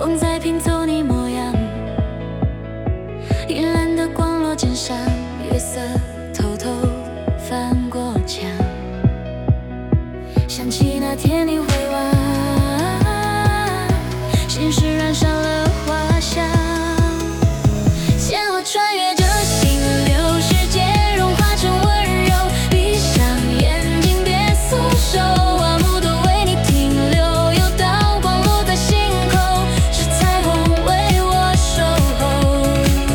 风在拼凑你模样，阴蓝的光落肩上，月色偷偷翻过墙，想起那天你回望，心事燃烧了花香，牵我穿越这心流世界，融化成温柔，闭上眼睛别松手，万物都为你停留，有道光落在心口，是彩虹为我守候。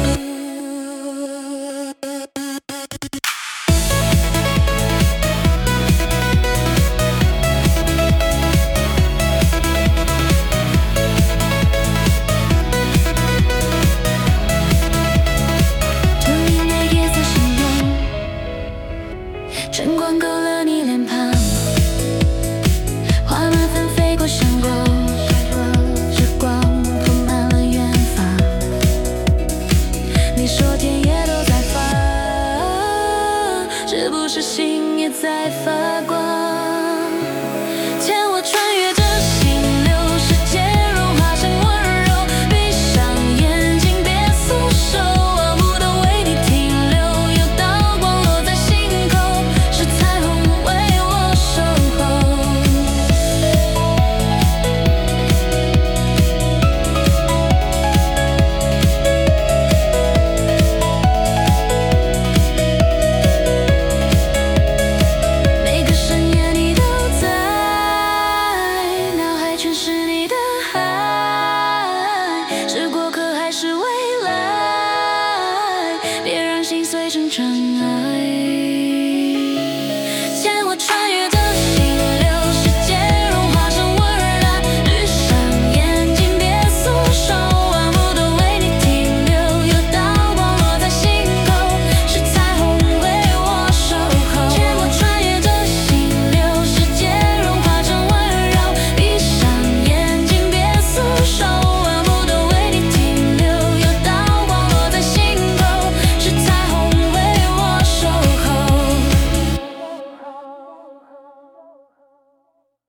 晨光勾勒你脸庞，花满纷飞过相国，日光铺满了远方。你说天也都在发，是不是心也在发光？牵我穿越这心流世界，融化成温柔，闭上眼睛别松手，万物都为你停留，有道光落在心口，是彩虹为我守候。每个深夜你都在，脑海全是